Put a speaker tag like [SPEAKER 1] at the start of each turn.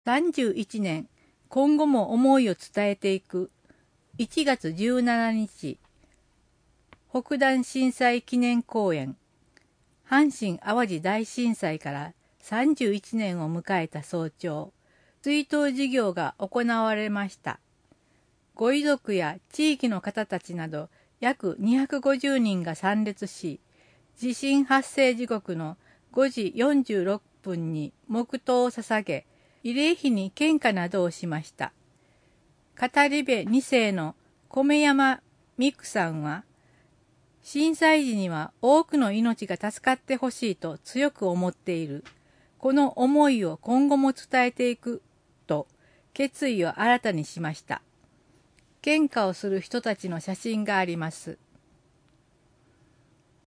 [SPEAKER 1] 31年、今後も思いを伝えていく。1月17日、北淡震災記念公演。阪神・淡路大震災から31年を迎えた早朝、追悼事業が行われました。ご遺族や地域の方たちなど約250人が参列し、地震発生時刻の5時46分に黙祷を捧げ、慰霊碑に献花などをしました。語り部2世の米山美久さんは、震災時には多くの命が助かってほしいと強く思っている。この思いを今後も伝えていくと決意を新たにしました。献花をする人たちの写真があります。